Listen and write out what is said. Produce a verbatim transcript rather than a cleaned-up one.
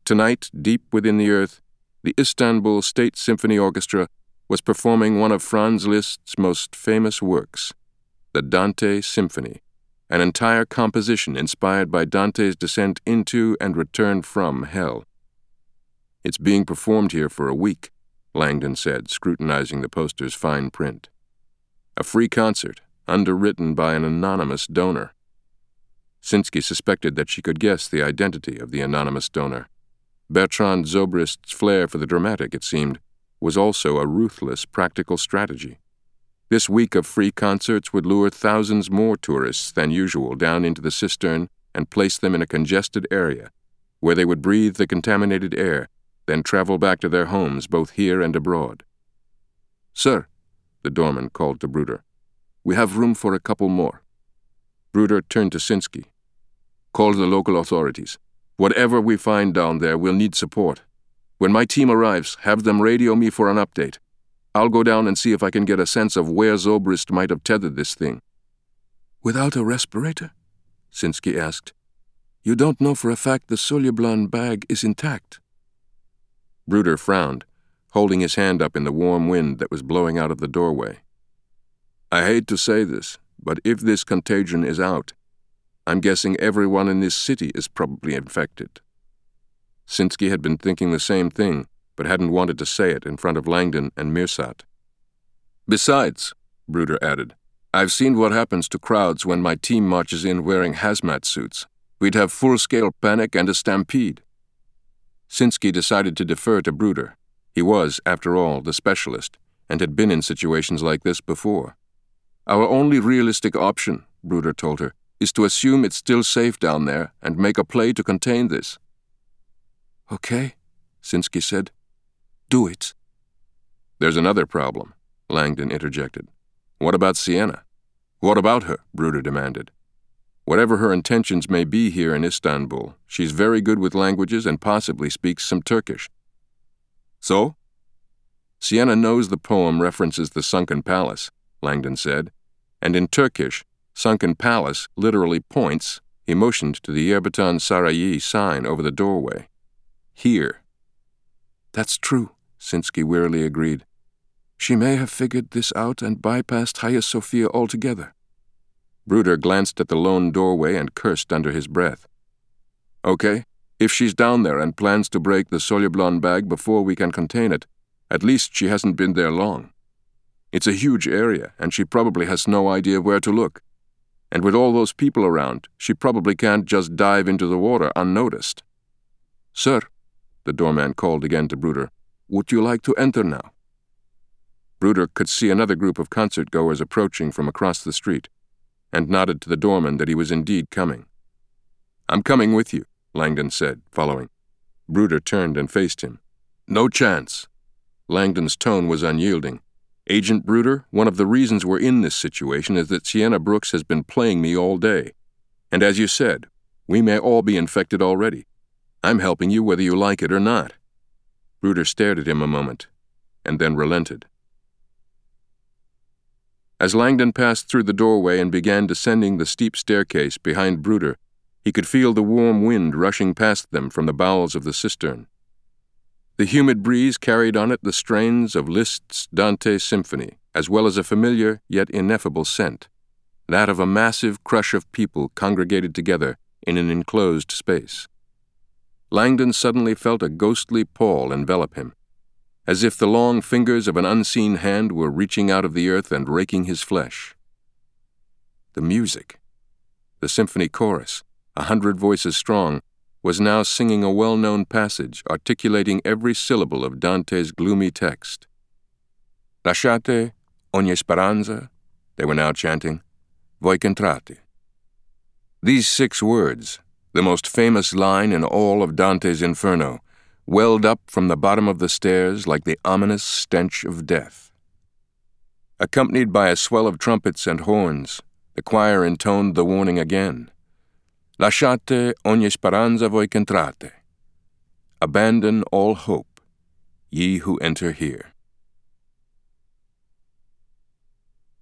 Tonight, deep within the earth, the Istanbul State Symphony Orchestra was performing one of Franz Liszt's most famous works, the Dante Symphony, an entire composition inspired by Dante's descent into and return from hell. "It's being performed here for a week," Langdon said, scrutinizing the poster's fine print. "A free concert, underwritten by an anonymous donor." Sinsky suspected that she could guess the identity of the anonymous donor. Bertrand Zobrist's flair for the dramatic, it seemed, was also a ruthless practical strategy. This week of free concerts would lure thousands more tourists than usual down into the cistern and place them in a congested area, where they would breathe the contaminated air, then travel back to their homes both here and abroad. "Sir," the doorman called to Bruder, "we have room for a couple more." Bruder turned to Sinsky. "Call the local authorities. Whatever we find down there, we'll need support. When my team arrives, have them radio me for an update. I'll go down and see if I can get a sense of where Zobrist might have tethered this thing." "Without a respirator?" Sinsky asked. "You don't know for a fact the Soliblan bag is intact?" Bruder frowned, holding his hand up in the warm wind that was blowing out of the doorway. "I hate to say this, but if this contagion is out, I'm guessing everyone in this city is probably infected." Sinsky had been thinking the same thing, but hadn't wanted to say it in front of Langdon and Mirsat. "Besides," Bruder added, "I've seen what happens to crowds when my team marches in wearing hazmat suits. We'd have full-scale panic and a stampede." Sinsky decided to defer to Bruder. He was, after all, the specialist, and had been in situations like this before. "Our only realistic option," Bruder told her, "is to assume it's still safe down there and make a play to contain this." "Okay," Sinsky said. "Do it." "There's another problem," Langdon interjected. "What about Sienna?" "What about her?" Bruder demanded. "Whatever her intentions may be here in Istanbul, she's very good with languages and possibly speaks some Turkish." "So?" "Sienna knows the poem references the sunken palace," Langdon said, "and in Turkish, sunken palace literally points," he motioned to the Yerbetan Sarayi sign over the doorway, "here." "That's true," Sinsky wearily agreed. "She may have figured this out and bypassed Hagia Sophia altogether." Bruder glanced at the lone doorway and cursed under his breath. "Okay, if she's down there and plans to break the Soliblan bag before we can contain it, at least she hasn't been there long. It's a huge area, and she probably has no idea where to look. And with all those people around, she probably can't just dive into the water unnoticed." "Sir," the doorman called again to Bruder, "would you like to enter now?" Bruder could see another group of concert-goers approaching from across the street, and nodded to the doorman that he was indeed coming. "I'm coming with you," Langdon said, following. Bruder turned and faced him. "No chance." Langdon's tone was unyielding. "Agent Bruder, one of the reasons we're in this situation is that Sienna Brooks has been playing me all day. And as you said, we may all be infected already. I'm helping you whether you like it or not." Bruder stared at him a moment, and then relented. As Langdon passed through the doorway and began descending the steep staircase behind Bruder, he could feel the warm wind rushing past them from the bowels of the cistern. The humid breeze carried on it the strains of Liszt's Dante Symphony, as well as a familiar yet ineffable scent, that of a massive crush of people congregated together in an enclosed space. Langdon suddenly felt a ghostly pall envelop him, as if the long fingers of an unseen hand were reaching out of the earth and raking his flesh. The music. The symphony chorus, a hundred voices strong, was now singing a well-known passage articulating every syllable of Dante's gloomy text. "Lasciate ogni speranza," they were now chanting, "voi c'entrate." These six words, the most famous line in all of Dante's Inferno, welled up from the bottom of the stairs like the ominous stench of death. Accompanied by a swell of trumpets and horns, the choir intoned the warning again. "Lasciate ogni speranza voi c'entrate." Abandon all hope, ye who enter here.